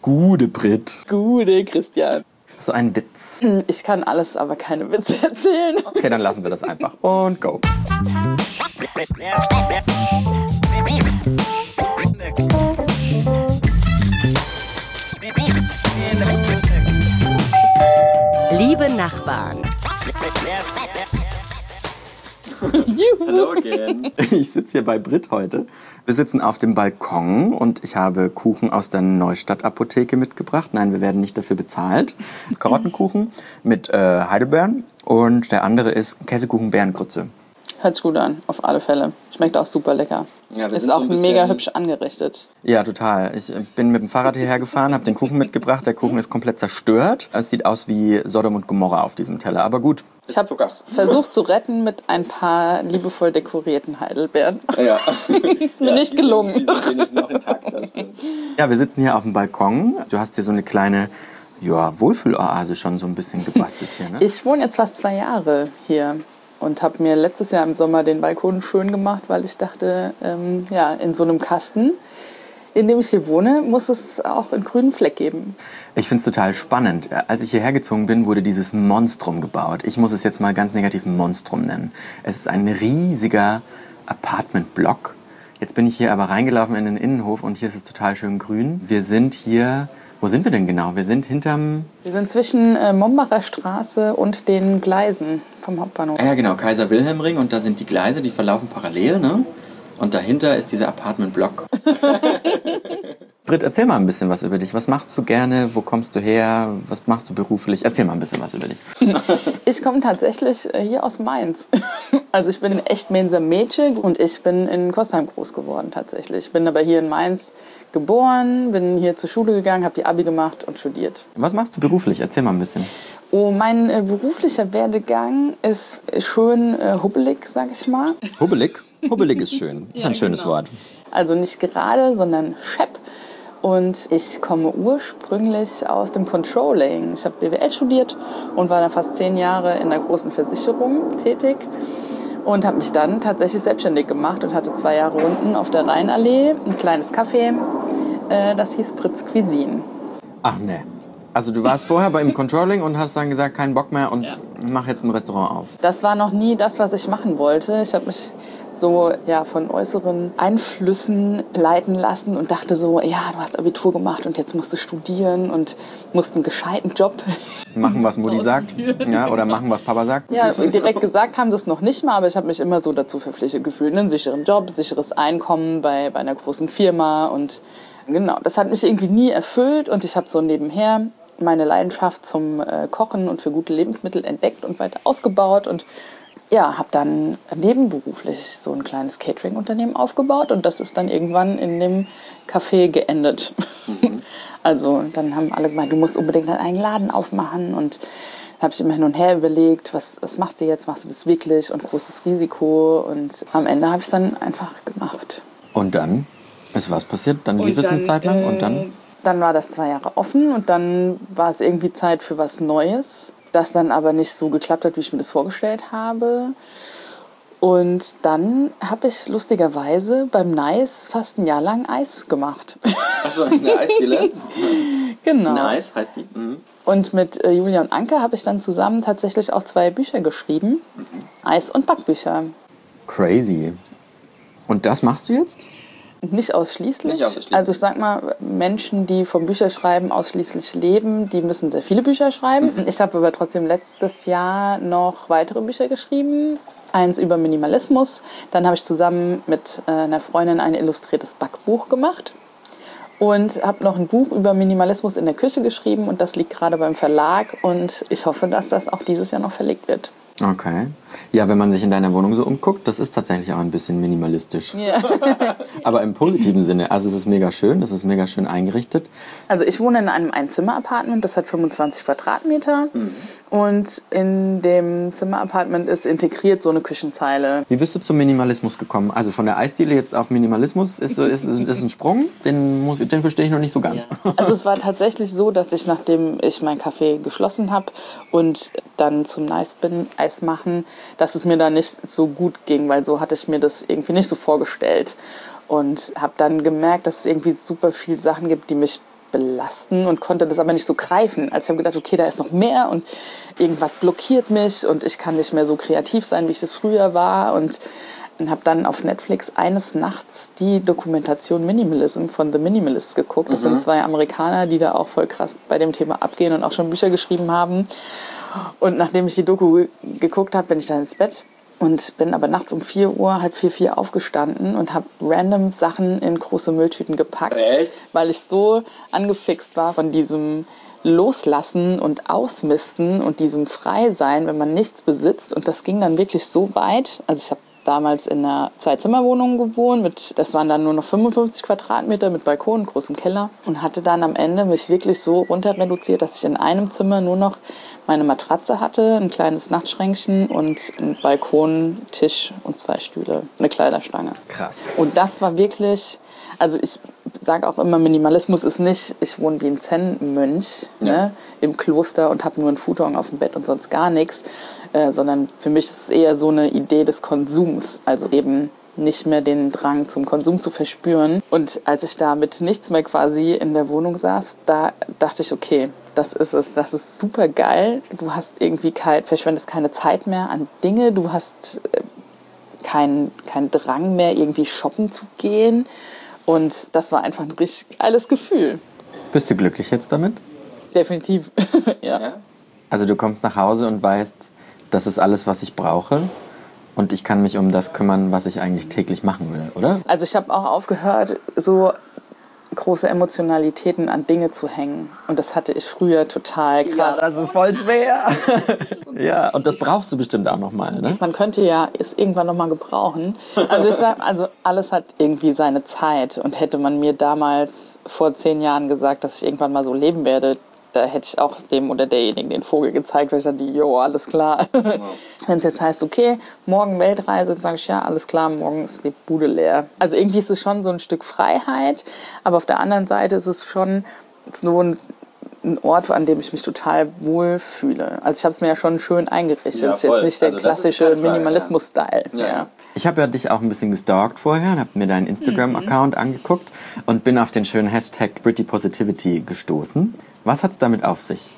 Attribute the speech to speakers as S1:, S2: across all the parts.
S1: Gute Brit.
S2: Gute Christian.
S1: So ein Witz.
S2: Ich kann alles, aber keine Witze erzählen.
S1: Okay, dann lassen wir das einfach. Und go.
S3: Liebe Nachbarn.
S1: Hallo again. Ich sitze hier bei Brit heute. Wir sitzen auf dem Balkon und ich habe Kuchen aus der Neustadt-Apotheke mitgebracht. Nein, wir werden nicht dafür bezahlt. Karottenkuchen mit Heidelbeeren und der andere ist Käsekuchen Bärengrütze.
S2: Hört sich gut an, auf alle Fälle. Schmeckt auch super lecker.
S1: Ja,
S2: ist auch mega hübsch angerichtet.
S1: Ja, total. Ich bin mit dem Fahrrad hierher gefahren, habe den Kuchen mitgebracht. Der Kuchen ist komplett zerstört. Es sieht aus wie Sodom und Gomorra auf diesem Teller, aber gut.
S2: Ich habe versucht zu retten mit ein paar liebevoll dekorierten Heidelbeeren.
S1: Ja.
S2: Ist mir nicht gelungen.
S1: Die sind noch intakt, das stimmt. Ja, wir sitzen hier auf dem Balkon. Du hast hier so eine kleine Wohlfühloase schon so ein bisschen gebastelt hier, ne?
S2: Ich wohne jetzt fast 2 Jahre hier. Und habe mir letztes Jahr im Sommer den Balkon schön gemacht, weil ich dachte, in so einem Kasten, in dem ich hier wohne, muss es auch einen grünen Fleck geben.
S1: Ich finde es total spannend. Als ich hierher gezogen bin, wurde dieses Monstrum gebaut. Ich muss es jetzt mal ganz negativ Monstrum nennen. Es ist ein riesiger Apartmentblock. Jetzt bin ich hier aber reingelaufen in den Innenhof und hier ist es total schön grün. Wir sind hier... Wo sind wir denn genau? Wir sind hinterm...
S2: Wir sind zwischen Mombacher Straße und den Gleisen vom Hauptbahnhof.
S1: Ja, genau, Kaiser-Wilhelm-Ring und da sind die Gleise, die verlaufen parallel, ne? Und dahinter ist dieser Apartmentblock. Brit, erzähl mal ein bisschen was über dich. Was machst du gerne? Wo kommst du her? Was machst du beruflich? Erzähl mal ein bisschen was über dich.
S2: Ich komme tatsächlich hier aus Mainz. Also ich bin echt Mainzer Mädchen und ich bin in Kostheim groß geworden tatsächlich. Ich bin aber hier in Mainz geboren, bin hier zur Schule gegangen, habe die Abi gemacht und studiert.
S1: Was machst du beruflich? Erzähl mal ein bisschen.
S2: Oh, mein beruflicher Werdegang ist schön hubbelig, sag ich mal.
S1: Hubbelig? Hubbelig ist schön. Ist ein schönes Wort.
S2: Also nicht gerade, sondern schepp. Und ich komme ursprünglich aus dem Controlling. Ich habe BWL studiert und war dann fast 10 Jahre in einer großen Versicherung tätig. Und habe mich dann tatsächlich selbstständig gemacht und hatte 2 Jahre unten auf der Rheinallee ein kleines Café. Das hieß Brit's Cuisine.
S1: Ach ne. Also du warst vorher beim Controlling und hast dann gesagt, keinen Bock mehr und mach jetzt ein Restaurant auf.
S2: Das war noch nie das, was ich machen wollte. Ich habe mich so von äußeren Einflüssen leiten lassen und dachte so, ja, du hast Abitur gemacht und jetzt musst du studieren und musst einen gescheiten Job
S1: machen, was Mutti sagt, ja, oder machen, was Papa sagt.
S2: Ja, direkt gesagt haben sie es noch nicht mal, aber ich habe mich immer so dazu verpflichtet gefühlt. Einen sicheren Job, sicheres Einkommen bei einer großen Firma und genau, das hat mich irgendwie nie erfüllt und ich habe so nebenher meine Leidenschaft zum Kochen und für gute Lebensmittel entdeckt und weiter ausgebaut und habe dann nebenberuflich so ein kleines Catering-Unternehmen aufgebaut und das ist dann irgendwann in dem Café geendet. Also dann haben alle gemeint, du musst unbedingt einen eigenen Laden aufmachen und da habe ich immer hin und her überlegt, was machst du jetzt, machst du das wirklich und großes Risiko und am Ende habe ich es dann einfach gemacht.
S1: Und dann ist was passiert? Dann lief es eine Zeit lang und dann?
S2: Dann war das 2 Jahre offen und dann war es irgendwie Zeit für was Neues, das dann aber nicht so geklappt hat, wie ich mir das vorgestellt habe. Und dann habe ich lustigerweise beim Nice fast ein Jahr lang Eis gemacht.
S1: Achso, eine Eisdiele?
S2: Genau.
S1: Nice heißt die. Mhm.
S2: Und mit Julia und Anke habe ich dann zusammen tatsächlich auch 2 Bücher geschrieben. Eis- und Backbücher.
S1: Crazy. Und das machst du jetzt?
S2: Nicht ausschließlich. Also ich sag mal, Menschen, die vom Bücherschreiben ausschließlich leben, die müssen sehr viele Bücher schreiben. Ich habe aber trotzdem letztes Jahr noch weitere Bücher geschrieben. Eins über Minimalismus. Dann habe ich zusammen mit einer Freundin ein illustriertes Backbuch gemacht. Und habe noch ein Buch über Minimalismus in der Küche geschrieben. Und das liegt gerade beim Verlag. Und ich hoffe, dass das auch dieses Jahr noch verlegt wird.
S1: Okay. Ja, wenn man sich in deiner Wohnung so umguckt, das ist tatsächlich auch ein bisschen minimalistisch.
S2: Ja.
S1: Aber im positiven Sinne. Also es ist mega schön, es ist mega schön eingerichtet.
S2: Also ich wohne in einem Einzimmer-Apartment, das hat 25 Quadratmeter. Und in dem Zimmer-Apartment ist integriert so eine Küchenzeile.
S1: Wie bist du zum Minimalismus gekommen? Also von der Eisdiele jetzt auf Minimalismus ist ein Sprung, den verstehe ich noch nicht so ganz.
S2: Ja. Also es war tatsächlich so, dass ich, nachdem ich mein Café geschlossen habe und dann zum Nice bin, Eis machen, dass es mir da nicht so gut ging, weil so hatte ich mir das irgendwie nicht so vorgestellt. Und habe dann gemerkt, dass es irgendwie super viele Sachen gibt, die mich belasten und konnte das aber nicht so greifen. Also ich habe gedacht, okay, da ist noch mehr und irgendwas blockiert mich und ich kann nicht mehr so kreativ sein, wie ich das früher war. Und habe dann auf Netflix eines Nachts die Dokumentation Minimalism von The Minimalists geguckt. Das sind 2 Amerikaner, die da auch voll krass bei dem Thema abgehen und auch schon Bücher geschrieben haben. Und nachdem ich die Doku geguckt habe, bin ich dann ins Bett und bin aber nachts um 4 Uhr, halb 4 aufgestanden und habe random Sachen in große Mülltüten gepackt.
S1: Echt?
S2: Weil ich so angefixt war von diesem Loslassen und Ausmisten und diesem Freisein, wenn man nichts besitzt. Und das ging dann wirklich so weit. Also ich habe damals in einer 2-Zimmer-Wohnung gewohnt. Das waren dann nur noch 55 Quadratmeter mit Balkon, großem Keller. Und hatte dann am Ende mich wirklich so runter reduziert, dass ich in einem Zimmer nur noch meine Matratze hatte, ein kleines Nachtschränkchen und einen Balkon, Tisch und 2 Stühle, eine Kleiderstange.
S1: Krass.
S2: Und das war wirklich, also ich sage auch immer, Minimalismus ist nicht, ich wohne wie ein Zen-Mönch ne, im Kloster und habe nur einen Futon auf dem Bett und sonst gar nichts, sondern für mich ist es eher so eine Idee des Konsums, also eben nicht mehr den Drang zum Konsum zu verspüren. Und als ich da mit nichts mehr quasi in der Wohnung saß, da dachte ich, okay, das ist es, das ist super geil. Du hast irgendwie verschwendest keine Zeit mehr an Dinge, du hast keinen Drang mehr, irgendwie shoppen zu gehen. Und das war einfach ein richtig geiles Gefühl.
S1: Bist du glücklich jetzt damit?
S2: Definitiv, ja.
S1: Also du kommst nach Hause und weißt, das ist alles, was ich brauche. Und ich kann mich um das kümmern, was ich eigentlich täglich machen will, oder?
S2: Also ich habe auch aufgehört, so große Emotionalitäten an Dinge zu hängen. Und das hatte ich früher total krass.
S1: Ja, das ist voll schwer. Ja, und das brauchst du bestimmt auch noch mal, ne?
S2: Man könnte ja es irgendwann noch mal gebrauchen. Also ich sage, also alles hat irgendwie seine Zeit. Und hätte man mir damals vor 10 Jahren gesagt, dass ich irgendwann mal so leben werde, da hätte ich auch dem oder derjenigen den Vogel gezeigt, weil ich dachte, jo, alles klar. Wow. Wenn es jetzt heißt, okay, morgen Weltreise, dann sage ich, ja, alles klar, morgen ist die Bude leer. Also irgendwie ist es schon so ein Stück Freiheit, aber auf der anderen Seite ist es schon so ein Ort, an dem ich mich total wohl fühle. Also ich habe es mir ja schon schön eingerichtet. Ja, das ist jetzt nicht der klassische Minimalismus-Style.
S1: Ja. Ja. Ich habe ja dich auch ein bisschen gestalkt vorher und habe mir deinen Instagram-Account angeguckt und bin auf den schönen Hashtag Pretty Positivity gestoßen. Was hat's damit auf sich?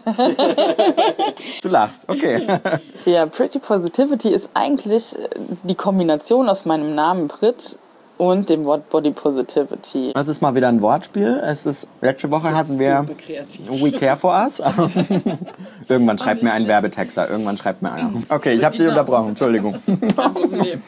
S1: Du lachst, okay.
S2: Ja, Pretty Positivity ist eigentlich die Kombination aus meinem Namen Brit und dem Wort Body Positivity.
S1: Das ist mal wieder ein Wortspiel. Letzte Woche hatten wir We Care for Us. Irgendwann schreibt mir ein Werbetexter. Irgendwann schreibt mir einer. Okay, ich habe dich unterbrochen. Entschuldigung.
S2: Kein Problem.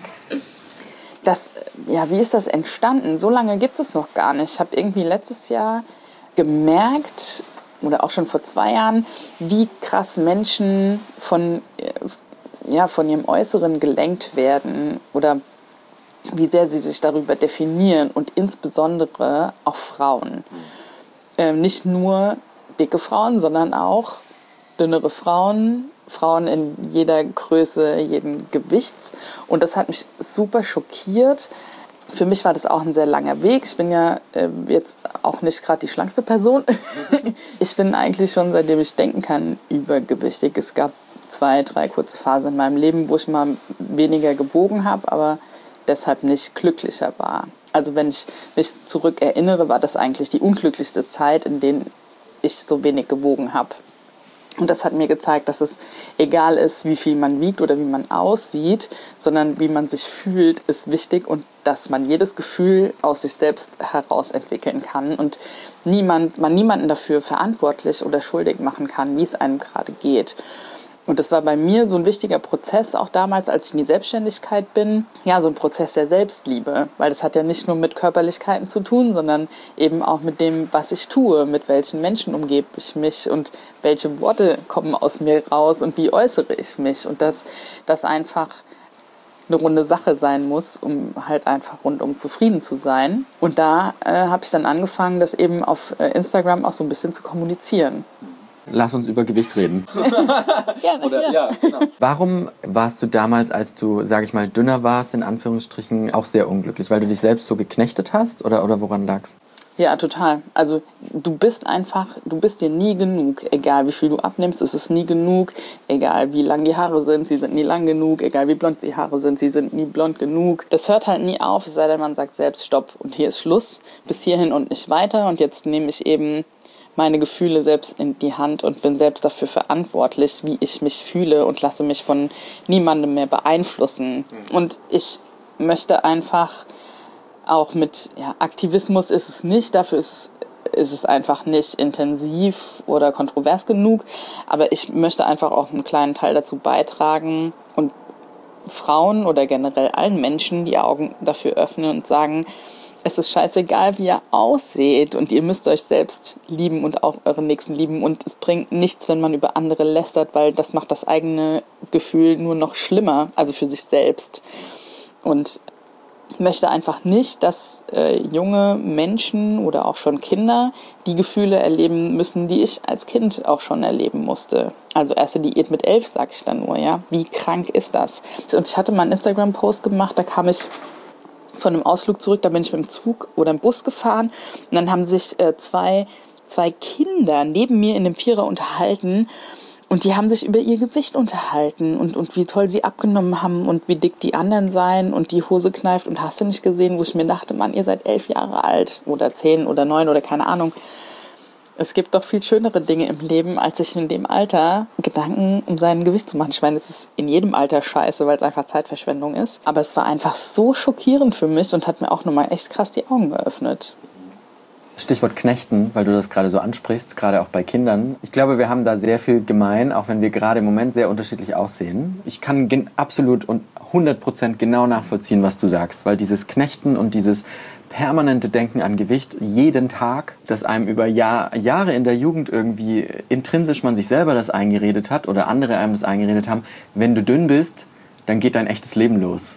S2: Wie ist das entstanden? So lange gibt es noch gar nicht. Ich habe irgendwie letztes Jahr gemerkt, oder auch schon vor 2 Jahren, wie krass Menschen von ihrem Äußeren gelenkt werden oder wie sehr sie sich darüber definieren und insbesondere auch Frauen. Nicht nur dicke Frauen, sondern auch dünnere Frauen, Frauen in jeder Größe, jeden Gewichts. Und das hat mich super schockiert. Für mich war das auch ein sehr langer Weg. Ich bin ja jetzt auch nicht gerade die schlankste Person. Ich bin eigentlich schon, seitdem ich denken kann, übergewichtig. Es gab 2, 3 kurze Phasen in meinem Leben, wo ich mal weniger gewogen habe, aber deshalb nicht glücklicher war. Also wenn ich mich zurück erinnere, war das eigentlich die unglücklichste Zeit, in der ich so wenig gewogen habe. Und das hat mir gezeigt, dass es egal ist, wie viel man wiegt oder wie man aussieht, sondern wie man sich fühlt, ist wichtig und dass man jedes Gefühl aus sich selbst heraus entwickeln kann und man niemanden dafür verantwortlich oder schuldig machen kann, wie es einem gerade geht. Und das war bei mir so ein wichtiger Prozess, auch damals, als ich in die Selbstständigkeit bin. Ja, so ein Prozess der Selbstliebe, weil das hat ja nicht nur mit Körperlichkeiten zu tun, sondern eben auch mit dem, was ich tue, mit welchen Menschen umgebe ich mich und welche Worte kommen aus mir raus und wie äußere ich mich. Und dass das einfach eine runde Sache sein muss, um halt einfach rundum zufrieden zu sein. Und da habe ich dann angefangen, das eben auf Instagram auch so ein bisschen zu kommunizieren.
S1: Lass uns über Gewicht reden.
S2: Gerne,
S1: oder, ja, genau. Warum warst du damals, als du, sage ich mal, dünner warst, in Anführungsstrichen, auch sehr unglücklich? Weil du dich selbst so geknechtet hast oder woran lag's?
S2: Ja, total. Also du bist dir nie genug. Egal wie viel du abnimmst, es ist nie genug. Egal wie lang die Haare sind, sie sind nie lang genug. Egal wie blond die Haare sind, sie sind nie blond genug. Das hört halt nie auf, es sei denn, man sagt selbst Stopp und hier ist Schluss. Bis hierhin und nicht weiter. Und jetzt nehme ich eben meine Gefühle selbst in die Hand und bin selbst dafür verantwortlich, wie ich mich fühle und lasse mich von niemandem mehr beeinflussen. Und ich möchte einfach auch mit Aktivismus ist es nicht, dafür ist es einfach nicht intensiv oder kontrovers genug. Aber ich möchte einfach auch einen kleinen Teil dazu beitragen und Frauen oder generell allen Menschen die Augen dafür öffnen und sagen, es ist scheißegal, wie ihr ausseht und ihr müsst euch selbst lieben und auch euren Nächsten lieben. Und es bringt nichts, wenn man über andere lästert, weil das macht das eigene Gefühl nur noch schlimmer, also für sich selbst. Und ich möchte einfach nicht, dass junge Menschen oder auch schon Kinder die Gefühle erleben müssen, die ich als Kind auch schon erleben musste. Also erste Diät mit 11, sage ich dann nur, ja. Wie krank ist das? Und ich hatte mal einen Instagram-Post gemacht, da kam ich von einem Ausflug zurück, da bin ich mit dem Zug oder im Bus gefahren und dann haben sich zwei Kinder neben mir in dem Vierer unterhalten. Und die haben sich über ihr Gewicht unterhalten und wie toll sie abgenommen haben und wie dick die anderen seien und die Hose kneift und hast du nicht gesehen, wo ich mir dachte, Mann, ihr seid 11 Jahre alt oder 10 oder 9 oder keine Ahnung. Es gibt doch viel schönere Dinge im Leben, als sich in dem Alter Gedanken um sein Gewicht zu machen. Ich meine, es ist in jedem Alter scheiße, weil es einfach Zeitverschwendung ist. Aber es war einfach so schockierend für mich und hat mir auch nochmal echt krass die Augen geöffnet.
S1: Stichwort Knechten, weil du das gerade so ansprichst, gerade auch bei Kindern. Ich glaube, wir haben da sehr viel gemein, auch wenn wir gerade im Moment sehr unterschiedlich aussehen. Ich kann absolut und 100% genau nachvollziehen, was du sagst, weil dieses Knechten und dieses permanente Denken an Gewicht jeden Tag, das einem über Jahre in der Jugend irgendwie intrinsisch man sich selber das eingeredet hat oder andere einem das eingeredet haben, wenn du dünn bist, dann geht dein echtes Leben los.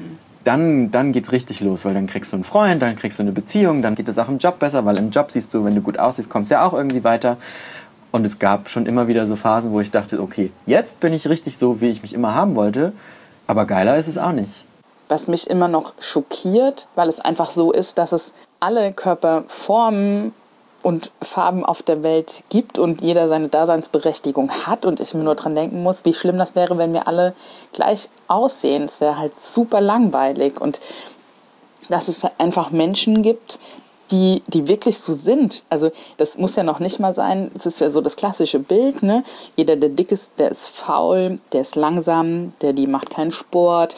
S1: Dann geht's richtig los, weil dann kriegst du einen Freund, dann kriegst du eine Beziehung, dann geht es auch im Job besser, weil im Job siehst du, wenn du gut aussiehst, kommst du ja auch irgendwie weiter. Und es gab schon immer wieder so Phasen, wo ich dachte, okay, jetzt bin ich richtig so, wie ich mich immer haben wollte, aber geiler ist es auch nicht.
S2: Was mich immer noch schockiert, weil es einfach so ist, dass es alle Körperformen und Farben auf der Welt gibt und jeder seine Daseinsberechtigung hat und ich mir nur dran denken muss, wie schlimm das wäre, wenn wir alle gleich aussehen. Es wäre halt super langweilig und dass es einfach Menschen gibt, die wirklich so sind. Also das muss ja noch nicht mal sein, es ist ja so das klassische Bild, ne? Jeder, der dick ist, der ist faul, der ist langsam, die macht keinen Sport.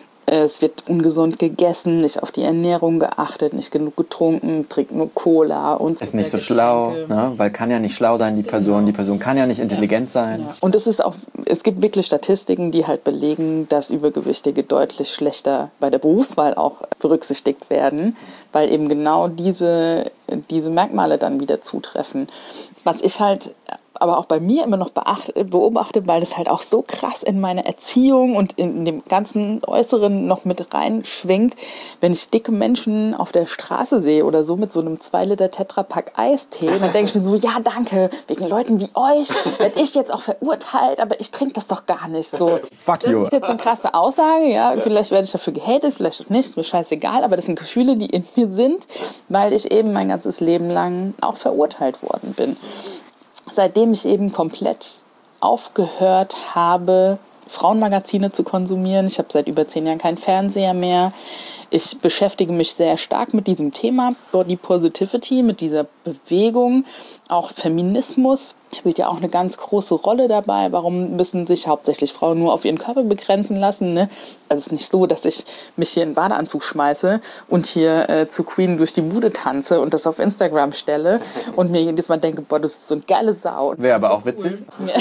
S2: Es wird ungesund gegessen, nicht auf die Ernährung geachtet, nicht genug getrunken, trinkt nur Cola und so.
S1: Ist nicht so schlau, ne? Weil kann ja nicht schlau sein, die Person. Die Person kann ja nicht intelligent sein.
S2: Ja. Und es gibt wirklich Statistiken, die halt belegen, dass Übergewichtige deutlich schlechter bei der Berufswahl auch berücksichtigt werden, weil eben genau diese Merkmale dann wieder zutreffen. Was ich halt aber auch bei mir immer noch beobachte, weil das halt auch so krass in meine Erziehung und in dem ganzen Äußeren noch mit reinschwingt, wenn ich dicke Menschen auf der Straße sehe oder so mit so einem 2 Liter Tetrapack Eistee, dann denke ich mir so, ja danke, wegen Leuten wie euch werde ich jetzt auch verurteilt, aber ich trinke das doch gar nicht. So,
S1: Fuck you.
S2: Das ist jetzt eine krasse Aussage, ja, vielleicht werde ich dafür gehatet, vielleicht auch nicht, ist mir scheißegal, aber das sind Gefühle, die in mir sind, weil ich eben mein ganzes Leben lang auch verurteilt worden bin. Seitdem ich eben komplett aufgehört habe, Frauenmagazine zu konsumieren. Ich habe seit über 10 Jahren keinen Fernseher mehr. Ich beschäftige mich sehr stark mit diesem Thema Body Positivity, mit dieser Bewegung. Auch Feminismus spielt ja auch eine ganz große Rolle dabei. Warum müssen sich hauptsächlich Frauen nur auf ihren Körper begrenzen lassen? Ne? Also es ist nicht so, dass ich mich hier in den Badeanzug schmeiße und hier zu Queen durch die Bude tanze und das auf Instagram stelle und mir jedes Mal denke, boah, du bist so eine geile Sau.
S1: Wäre aber auch witzig.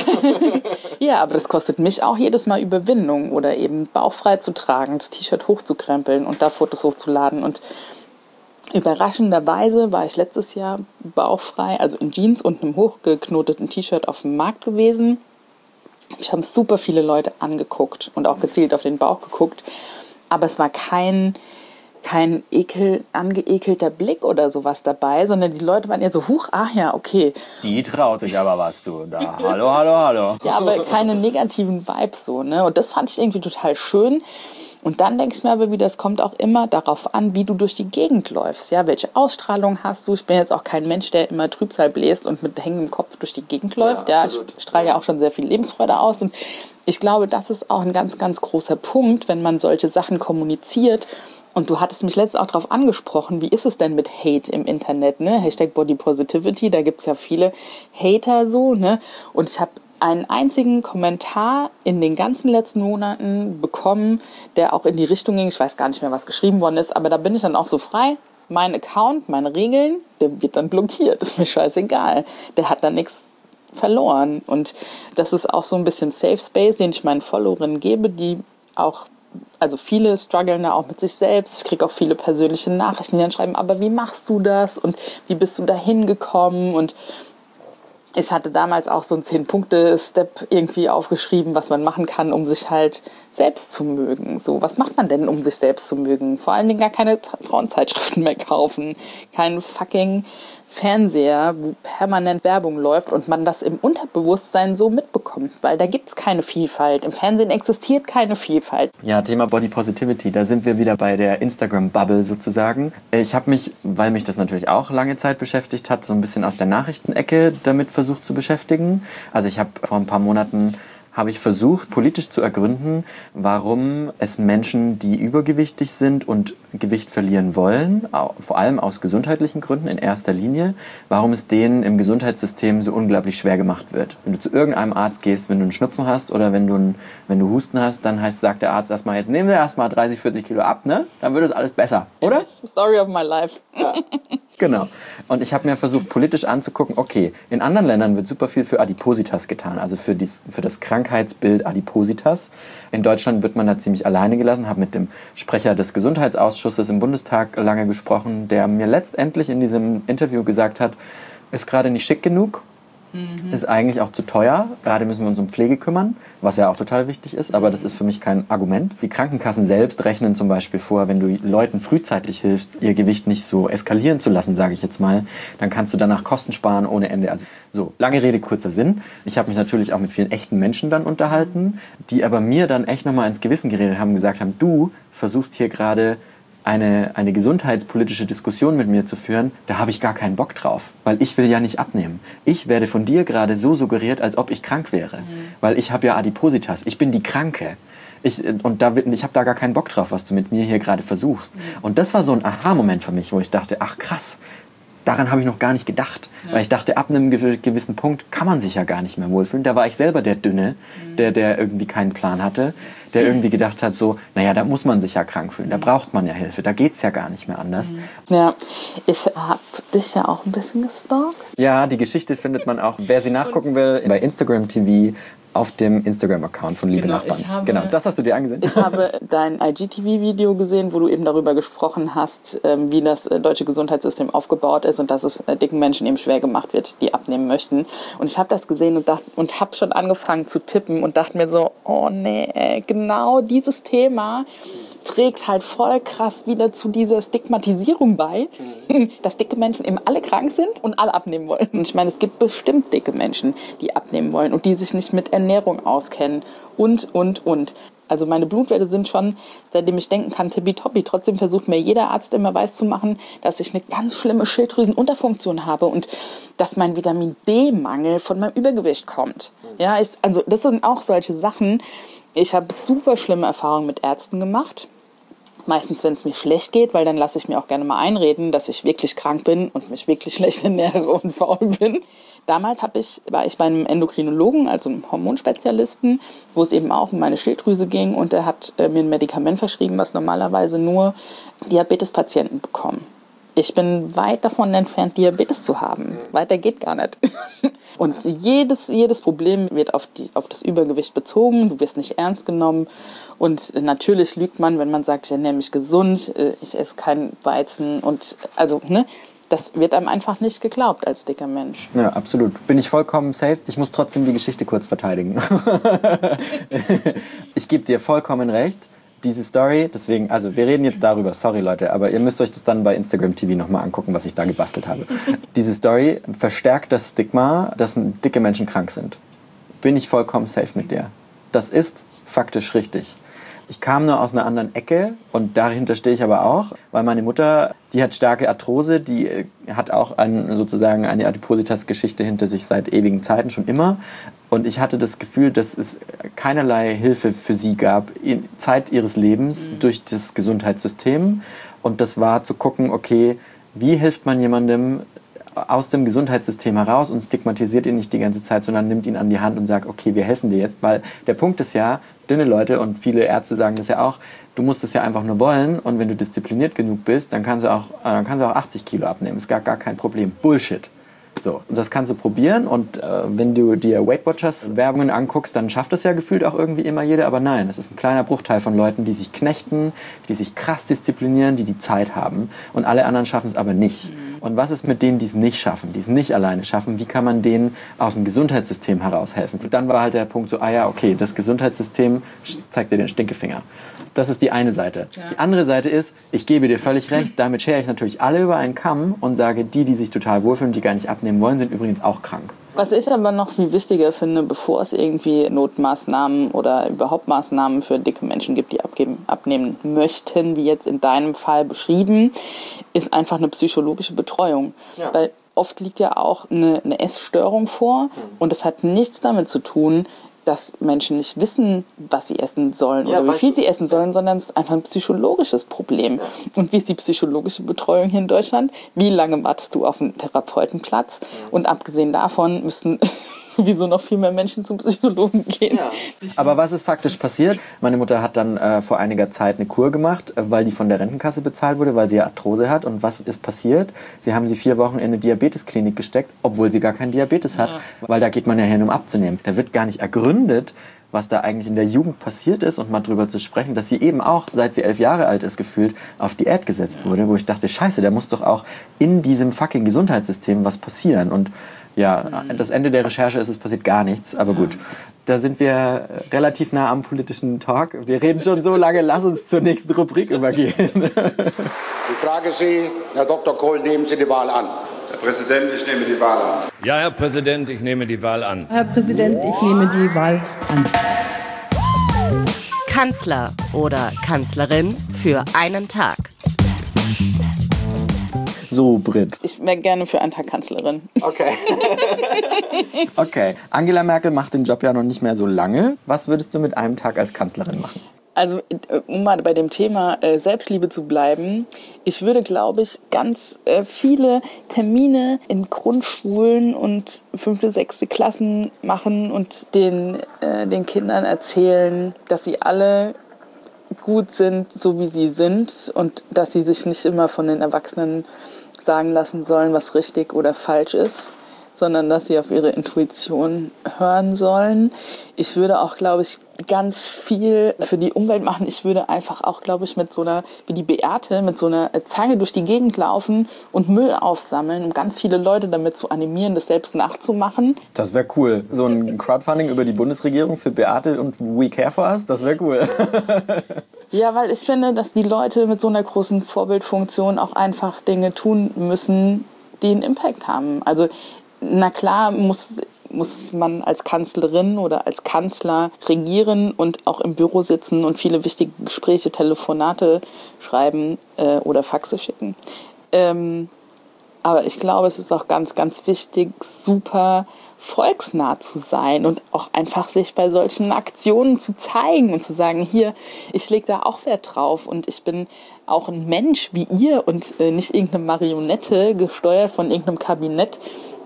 S2: Ja, aber das kostet mich auch jedes Mal Überwindung oder eben bauchfrei zu tragen, das T-Shirt hochzukrempeln und da Fotos hochzuladen. Und überraschenderweise war ich letztes Jahr bauchfrei, also in Jeans und einem hochgeknoteten T-Shirt auf dem Markt gewesen. Ich habe super viele Leute angeguckt und auch gezielt auf den Bauch geguckt. Aber es war kein angeekelter Blick oder sowas dabei, sondern die Leute waren ja so, huch, ach ja, okay.
S1: Die traut sich aber was, du. Da, hallo.
S2: Ja, aber keine negativen Vibes so, ne? Und das fand ich irgendwie total schön. Und dann denke ich mir aber wieder, es kommt auch immer darauf an, wie du durch die Gegend läufst. Ja, welche Ausstrahlung hast du? Ich bin jetzt auch kein Mensch, der immer Trübsal bläst und mit hängendem Kopf durch die Gegend läuft. Ja, ich strahle ja auch schon sehr viel Lebensfreude aus. Und ich glaube, das ist auch ein ganz, ganz großer Punkt, wenn man solche Sachen kommuniziert. Und du hattest mich letztens auch darauf angesprochen, wie ist es denn mit Hate im Internet, ne? Hashtag Body Positivity, da gibt es ja viele Hater so, ne? Und ich habe einen einzigen Kommentar in den ganzen letzten Monaten bekommen, der auch in die Richtung ging, ich weiß gar nicht mehr, was geschrieben worden ist, aber da bin ich dann auch so frei. Mein Account, meine Regeln, der wird dann blockiert, ist mir scheißegal. Der hat dann nichts verloren. Und das ist auch so ein bisschen Safe Space, den ich meinen Followerinnen gebe, die auch, also viele strugglen da auch mit sich selbst. Ich kriege auch viele persönliche Nachrichten, die dann schreiben, aber wie machst du das und wie bist du da hingekommen? Und ich hatte damals auch so einen 10-Punkte-Step irgendwie aufgeschrieben, was man machen kann, um sich halt selbst zu mögen. So, was macht man denn, um sich selbst zu mögen? Vor allen Dingen gar keine Frauenzeitschriften mehr kaufen, keinen fucking Fernseher, wo permanent Werbung läuft und man das im Unterbewusstsein so mitbekommt, weil da gibt es keine Vielfalt. Im Fernsehen existiert keine Vielfalt.
S1: Ja, Thema Body Positivity, da sind wir wieder bei der Instagram-Bubble sozusagen. Ich habe mich, weil mich das natürlich auch lange Zeit beschäftigt hat, so ein bisschen aus der Nachrichtenecke damit versucht zu beschäftigen. Also ich habe vor ein paar Monaten versucht, politisch zu ergründen, warum es Menschen, die übergewichtig sind und Gewicht verlieren wollen, vor allem aus gesundheitlichen Gründen in erster Linie, warum es denen im Gesundheitssystem so unglaublich schwer gemacht wird. Wenn du zu irgendeinem Arzt gehst, wenn du einen Schnupfen hast oder wenn du Husten hast, dann sagt der Arzt erstmal, jetzt nehmen wir erstmal 30, 40 Kilo ab, ne? Dann wird es alles besser, oder?
S2: Story of my life.
S1: Ja. Genau. Und ich habe mir versucht, politisch anzugucken, okay, in anderen Ländern wird super viel für Adipositas getan, also für das Krankheitsbild Adipositas. In Deutschland wird man da ziemlich alleine gelassen, habe mit dem Sprecher des Gesundheitsausschusses im Bundestag lange gesprochen, der mir letztendlich in diesem Interview gesagt hat, ist gerade nicht schick genug, ist eigentlich auch zu teuer. Gerade müssen wir uns um Pflege kümmern, was ja auch total wichtig ist, aber das ist für mich kein Argument. Die Krankenkassen selbst rechnen zum Beispiel vor, wenn du Leuten frühzeitig hilfst, ihr Gewicht nicht so eskalieren zu lassen, sage ich jetzt mal, dann kannst du danach Kosten sparen ohne Ende. Also so, lange Rede, kurzer Sinn. Ich habe mich natürlich auch mit vielen echten Menschen dann unterhalten, die aber mir dann echt nochmal ins Gewissen geredet haben und gesagt haben, du versuchst hier gerade eine gesundheitspolitische Diskussion mit mir zu führen, da habe ich gar keinen Bock drauf, weil ich will ja nicht abnehmen. Ich werde von dir gerade so suggeriert, als ob ich krank wäre, weil ich habe ja Adipositas, ich bin die Kranke. Ich habe da gar keinen Bock drauf, was du mit mir hier gerade versuchst. Und das war so ein Aha-Moment für mich, wo ich dachte, ach krass, daran habe ich noch gar nicht gedacht. Ja. Weil ich dachte, ab einem gewissen Punkt kann man sich ja gar nicht mehr wohlfühlen. Da war ich selber der Dünne, der irgendwie keinen Plan hatte, der irgendwie gedacht hat, so, naja, da muss man sich ja krank fühlen, da braucht man ja Hilfe, da geht's ja gar nicht mehr anders.
S2: Ja, ich habe dich ja auch ein bisschen gestalkt.
S1: Ja, die Geschichte findet man auch, wer sie nachgucken will, bei Instagram TV auf dem Instagram-Account von Liebe Nachbarn. Genau, das hast du dir angesehen.
S2: Ich habe dein IGTV-Video gesehen, wo du eben darüber gesprochen hast, wie das deutsche Gesundheitssystem aufgebaut ist und dass es dicken Menschen eben schwer gemacht wird, die abnehmen möchten. Und ich habe das gesehen und habe schon angefangen zu tippen und dachte mir so, oh nee, genau dieses Thema trägt halt voll krass wieder zu dieser Stigmatisierung bei, dass dicke Menschen eben alle krank sind und alle abnehmen wollen. Und ich meine, es gibt bestimmt dicke Menschen, die abnehmen wollen und die sich nicht mit Ernährung auskennen und. Also meine Blutwerte sind schon, seitdem ich denken kann, tippitoppi. Trotzdem versucht mir jeder Arzt immer weiszumachen, dass ich eine ganz schlimme Schilddrüsenunterfunktion habe und dass mein Vitamin D-Mangel von meinem Übergewicht kommt. Ja, also das sind auch solche Sachen. Ich habe super schlimme Erfahrungen mit Ärzten gemacht. Meistens, wenn es mir schlecht geht, weil dann lasse ich mir auch gerne mal einreden, dass ich wirklich krank bin und mich wirklich schlecht ernähre und faul bin. Damals war ich bei einem Endokrinologen, also einem Hormonspezialisten, wo es eben auch um meine Schilddrüse ging. Und der hat mir ein Medikament verschrieben, was normalerweise nur Diabetespatienten bekommen. Ich bin weit davon entfernt, Diabetes zu haben. Weiter geht gar nicht. Und jedes Problem wird auf das Übergewicht bezogen. Du wirst nicht ernst genommen. Und natürlich lügt man, wenn man sagt, ich ernähre mich gesund, ich esse keinen Weizen. Und also, das wird einem einfach nicht geglaubt als dicker Mensch.
S1: Ja, absolut. Bin ich vollkommen safe. Ich muss trotzdem die Geschichte kurz verteidigen. Ich gebe dir vollkommen recht. Diese Story, deswegen, also wir reden jetzt darüber, sorry Leute, aber ihr müsst euch das dann bei Instagram TV nochmal angucken, was ich da gebastelt habe. Diese Story verstärkt das Stigma, dass dicke Menschen krank sind. Bin ich vollkommen safe mit dir. Das ist faktisch richtig. Ich kam nur aus einer anderen Ecke und dahinter stehe ich aber auch, weil meine Mutter, die hat starke Arthrose, die hat auch sozusagen eine Adipositas-Geschichte hinter sich seit ewigen Zeiten, schon immer. Und ich hatte das Gefühl, dass es keinerlei Hilfe für sie gab in Zeit ihres Lebens durch das Gesundheitssystem. Und das war zu gucken, okay, wie hilft man jemandem aus dem Gesundheitssystem heraus und stigmatisiert ihn nicht die ganze Zeit, sondern nimmt ihn an die Hand und sagt, okay, wir helfen dir jetzt. Weil der Punkt ist ja, dünne Leute und viele Ärzte sagen das ja auch, du musst es ja einfach nur wollen und wenn du diszipliniert genug bist, dann kannst du auch 80 Kilo abnehmen. Ist gar kein Problem. Bullshit. So, und das kannst du probieren und wenn du dir Weight Watchers Werbungen anguckst, dann schafft das ja gefühlt auch irgendwie immer jeder, aber nein, es ist ein kleiner Bruchteil von Leuten, die sich knechten, die sich krass disziplinieren, die Zeit haben und alle anderen schaffen es aber nicht. Und was ist mit denen, die es nicht schaffen, die es nicht alleine schaffen, wie kann man denen aus dem Gesundheitssystem heraus helfen? Und dann war halt der Punkt so, okay, das Gesundheitssystem zeigt dir den Stinkefinger. Das ist die eine Seite. Ja. Die andere Seite ist, ich gebe dir völlig recht, damit schere ich natürlich alle über einen Kamm und sage, die sich total wohlfühlen, die gar nicht abnehmen wollen, sind übrigens auch krank.
S2: Was ich aber noch viel wichtiger finde, bevor es irgendwie Notmaßnahmen oder überhaupt Maßnahmen für dicke Menschen gibt, die abnehmen möchten, wie jetzt in deinem Fall beschrieben, ist einfach eine psychologische Betreuung. Ja. Weil oft liegt ja auch eine Essstörung vor und das hat nichts damit zu tun, dass Menschen nicht wissen, was sie essen sollen oder wie viel sie essen sollen, sondern es ist einfach ein psychologisches Problem. Ja. Und wie ist die psychologische Betreuung hier in Deutschland? Wie lange wartest du auf einen Therapeutenplatz? Ja. Und abgesehen davon müssen sowieso noch viel mehr Menschen zum Psychologen gehen. Ja.
S1: Aber was ist faktisch passiert? Meine Mutter hat dann vor einiger Zeit eine Kur gemacht, weil die von der Rentenkasse bezahlt wurde, weil sie ja Arthrose hat. Und was ist passiert? Sie haben sie 4 Wochen in eine Diabetesklinik gesteckt, obwohl sie gar keinen Diabetes hat. Ja. Weil da geht man ja hin, um abzunehmen. Da wird gar nicht ergründet, was da eigentlich in der Jugend passiert ist und mal drüber zu sprechen, dass sie eben auch, seit sie 11 Jahre alt ist, gefühlt auf Diät gesetzt wurde, wo ich dachte, scheiße, da muss doch auch in diesem fucking Gesundheitssystem was passieren. Und ja, das Ende der Recherche ist, es passiert gar nichts, aber gut. Da sind wir relativ nah am politischen Talk. Wir reden schon so lange, lass uns zur nächsten Rubrik übergehen.
S4: Ich frage Sie, Herr Dr. Kohl, nehmen Sie die Wahl an?
S5: Herr Präsident, ich nehme die Wahl an.
S6: Ja, Herr Präsident, ich nehme die Wahl an.
S7: Herr Präsident, ich nehme die Wahl an.
S3: Kanzler oder Kanzlerin für einen Tag.
S1: So, Britt.
S2: Ich wäre gerne für einen Tag Kanzlerin.
S1: Okay. Okay. Angela Merkel macht den Job ja noch nicht mehr so lange. Was würdest du mit einem Tag als Kanzlerin machen?
S2: Also, um mal bei dem Thema Selbstliebe zu bleiben, ich würde, glaube ich, ganz viele Termine in Grundschulen und 5., 6. Klassen machen und den Kindern erzählen, dass sie alle gut sind, so wie sie sind und dass sie sich nicht immer von den Erwachsenen sagen lassen sollen, was richtig oder falsch ist, sondern dass sie auf ihre Intuition hören sollen. Ich würde auch, glaube ich, ganz viel für die Umwelt machen. Ich würde einfach auch, glaube ich, mit so einer, wie die Beate, mit so einer Zange durch die Gegend laufen und Müll aufsammeln, um ganz viele Leute damit zu animieren, das selbst nachzumachen.
S1: Das wäre cool. So ein Crowdfunding über die Bundesregierung für Beate und We Care for Us, das wäre cool.
S2: Ja, weil ich finde, dass die Leute mit so einer großen Vorbildfunktion auch einfach Dinge tun müssen, die einen Impact haben. Also, na klar muss man als Kanzlerin oder als Kanzler regieren und auch im Büro sitzen und viele wichtige Gespräche, Telefonate schreiben oder Faxe schicken. Aber ich glaube, es ist auch ganz, ganz wichtig, super volksnah zu sein und auch einfach sich bei solchen Aktionen zu zeigen und zu sagen, hier, ich lege da auch Wert drauf und ich bin auch ein Mensch wie ihr und nicht irgendeine Marionette gesteuert von irgendeinem Kabinett.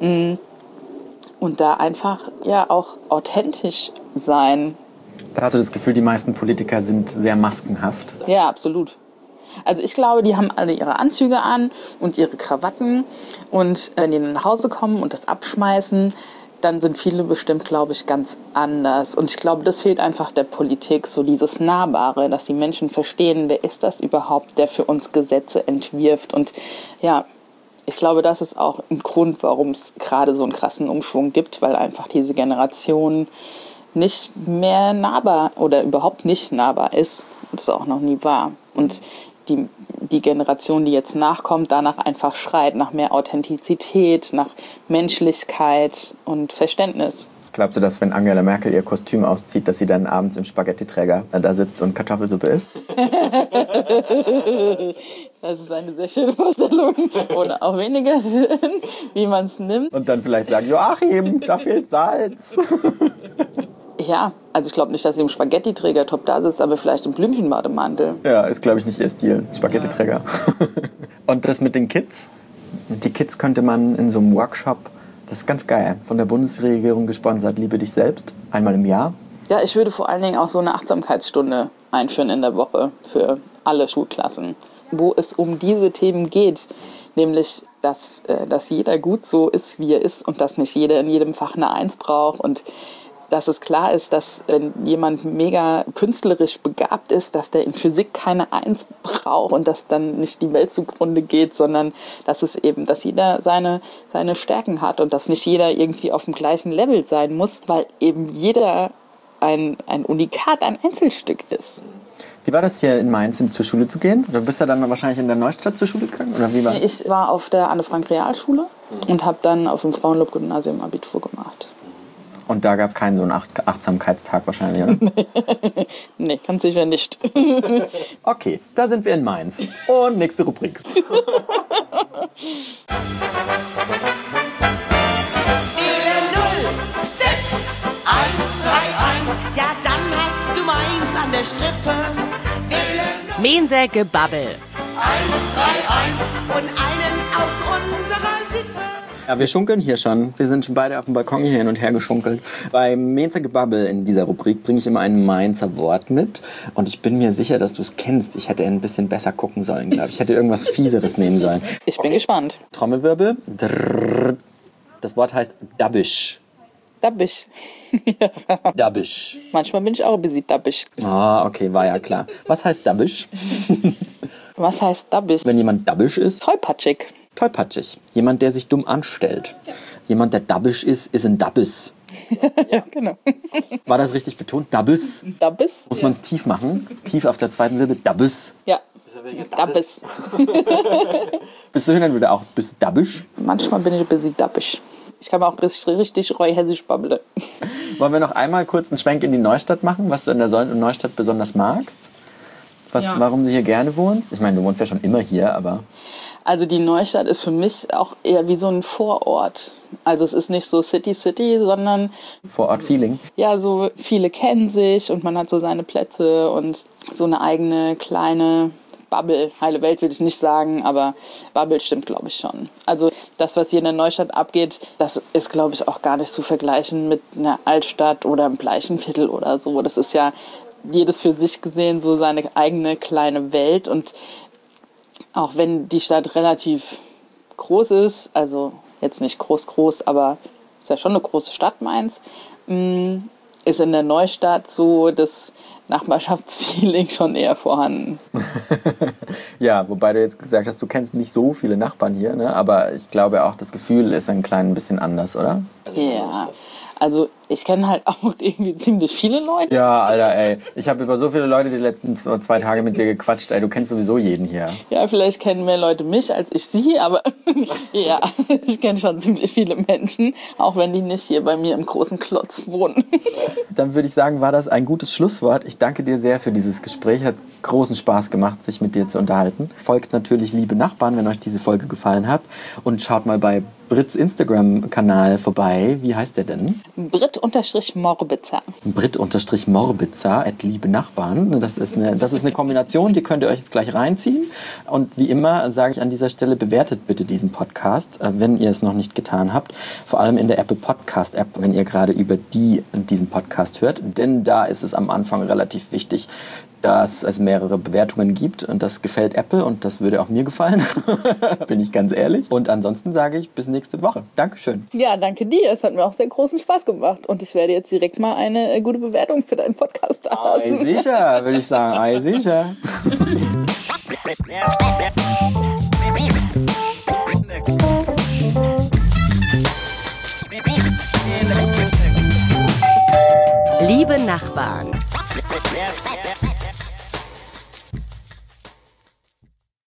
S2: Und da einfach ja auch authentisch sein.
S1: Da hast du das Gefühl, die meisten Politiker sind sehr maskenhaft?
S2: Ja, absolut. Also ich glaube, die haben alle ihre Anzüge an und ihre Krawatten und wenn die nach Hause kommen und das abschmeißen, dann sind viele bestimmt, glaube ich, ganz anders. Und ich glaube, das fehlt einfach der Politik, so dieses Nahbare, dass die Menschen verstehen, wer ist das überhaupt, der für uns Gesetze entwirft. Und ja, ich glaube, das ist auch ein Grund, warum es gerade so einen krassen Umschwung gibt, weil einfach diese Generation nicht mehr nahbar oder überhaupt nicht nahbar ist und es auch noch nie war. Und die Generation, die jetzt nachkommt, danach einfach schreit, nach mehr Authentizität, nach Menschlichkeit und Verständnis.
S1: Glaubst du, dass wenn Angela Merkel ihr Kostüm auszieht, dass sie dann abends im Spaghetti-Träger da sitzt und Kartoffelsuppe isst?
S2: Das ist eine sehr schöne Vorstellung. Oder auch weniger schön, wie man es nimmt.
S1: Und dann vielleicht sagen, Joachim, da fehlt Salz.
S2: Ja, also ich glaube nicht, dass sie im Spaghetti-Träger top da sitzt, aber vielleicht im Blümchenbademantel.
S1: Ja, ist, glaube ich, nicht ihr Stil. Spaghetti-Träger. Und das mit den Kids? Die Kids könnte man in so einem Workshop, das ist ganz geil, von der Bundesregierung gesponsert, Liebe dich selbst, einmal im Jahr.
S2: Ja, ich würde vor allen Dingen auch so eine Achtsamkeitsstunde einführen in der Woche für alle Schulklassen, wo es um diese Themen geht, nämlich, dass jeder gut so ist, wie er ist und dass nicht jeder in jedem Fach eine 1 braucht und dass es klar ist, dass wenn jemand mega künstlerisch begabt ist, dass der in Physik keine 1 braucht und dass dann nicht die Welt zugrunde geht, sondern dass es eben, dass jeder seine Stärken hat und dass nicht jeder irgendwie auf dem gleichen Level sein muss, weil eben jeder ein Unikat, ein Einzelstück ist.
S1: Wie war das hier in Mainz, zur Schule zu gehen? Du bist ja dann wahrscheinlich in der Neustadt zur Schule gegangen? Oder wie war?
S2: Ich war auf der Anne-Frank-Realschule und habe dann auf dem Frauenlob-Gymnasium Abitur gemacht.
S1: Und da gab es keinen so einen Achtsamkeitstag wahrscheinlich, oder?
S2: Nee, ganz sicher nicht.
S1: Okay, da sind wir in Mainz. Und nächste Rubrik.
S8: Wähle 0, 6, 1, 3, 1. Ja, dann hast du Mainz an der Strippe. Wähle 0,
S3: Mensa Gebabbel.
S8: 1, 3, 1 und einen aus unserer Sippe.
S1: Ja, wir schunkeln hier schon. Wir sind schon beide auf dem Balkon hier hin und her geschunkelt. Bei Mensa Gebabbel in dieser Rubrik bringe ich immer ein Mainzer Wort mit. Und ich bin mir sicher, dass du es kennst. Ich hätte ein bisschen besser gucken sollen, glaube ich. Ich hätte irgendwas Fieseres nehmen sollen.
S2: Ich bin gespannt.
S1: Trommelwirbel. Drrr. Das Wort heißt dabbisch.
S2: Dabbisch.
S1: Dabbisch.
S2: Manchmal bin ich auch ein bisschen dabbisch.
S1: Ah, okay, war ja klar. Was heißt dabbisch?
S2: Was heißt dabbisch?
S1: Wenn jemand dabbisch ist?
S2: Tollpatschig.
S1: Tollpatschig. Jemand, der sich dumm anstellt. Jemand, der dabbisch ist ein Dabbis.
S2: Ja, genau.
S1: War das richtig betont? Dabbis?
S2: Dabbis?
S1: Muss man es tief machen? Tief auf der zweiten Silbe. Dabbis.
S2: Ja. Dabbis.
S1: Bist du hin und wieder auch bist du dabbisch?
S2: Manchmal bin ich ein bisschen dabbisch. Ich kann auch richtig reu-hessisch babbeln.
S1: Wollen wir noch einmal kurz einen Schwenk in die Neustadt machen, was du in der Neustadt besonders magst? Warum du hier gerne wohnst? Ich meine, du wohnst ja schon immer hier, aber...
S2: Also die Neustadt ist für mich auch eher wie so ein Vorort. Also es ist nicht so City, sondern...
S1: Vorort-Feeling.
S2: Ja, so viele kennen sich und man hat so seine Plätze und so eine eigene kleine Bubble. Heile Welt will ich nicht sagen, aber Bubble stimmt, glaube ich, schon. Also das, was hier in der Neustadt abgeht, das ist, glaube ich, auch gar nicht zu vergleichen mit einer Altstadt oder einem Bleichenviertel oder so. Das ist ja jedes für sich gesehen so seine eigene kleine Welt und auch wenn die Stadt relativ groß ist, also jetzt nicht groß, aber ist ja schon eine große Stadt, Mainz, ist in der Neustadt so das Nachbarschaftsfeeling schon eher vorhanden.
S1: Ja, wobei du jetzt gesagt hast, du kennst nicht so viele Nachbarn hier, ne? Aber ich glaube auch, das Gefühl ist ein klein bisschen anders, oder?
S2: Ja, also ich kenne halt auch irgendwie ziemlich viele Leute.
S1: Ja, Alter, ey. Ich habe über so viele Leute die letzten 2 Tage mit dir gequatscht. Ey, du kennst sowieso jeden hier.
S2: Ja, vielleicht kennen mehr Leute mich als ich sie, aber ja, ich kenne schon ziemlich viele Menschen, auch wenn die nicht hier bei mir im großen Klotz wohnen.
S1: Dann würde ich sagen, war das ein gutes Schlusswort. Ich danke dir sehr für dieses Gespräch. Hat großen Spaß gemacht, sich mit dir zu unterhalten. Folgt natürlich Liebe Nachbarn, wenn euch diese Folge gefallen hat. Und schaut mal bei Brits Instagram-Kanal vorbei. Wie heißt der denn?
S2: Brit-Morbitzer.
S1: Brit-Morbitzer @Liebe Nachbarn. Das ist eine Kombination, die könnt ihr euch jetzt gleich reinziehen. Und wie immer sage ich an dieser Stelle, bewertet bitte diesen Podcast, wenn ihr es noch nicht getan habt. Vor allem in der Apple Podcast App, wenn ihr gerade über diesen Podcast hört. Denn da ist es am Anfang relativ wichtig, dass es mehrere Bewertungen gibt und das gefällt Apple und das würde auch mir gefallen, bin ich ganz ehrlich. Und ansonsten sage ich bis nächste Woche. Dankeschön.
S2: Ja, danke dir. Es hat mir auch sehr großen Spaß gemacht und ich werde jetzt direkt mal eine gute Bewertung für deinen Podcast da lassen.
S1: Ei sicher, würde ich sagen. Ei sicher.
S3: Liebe Nachbarn.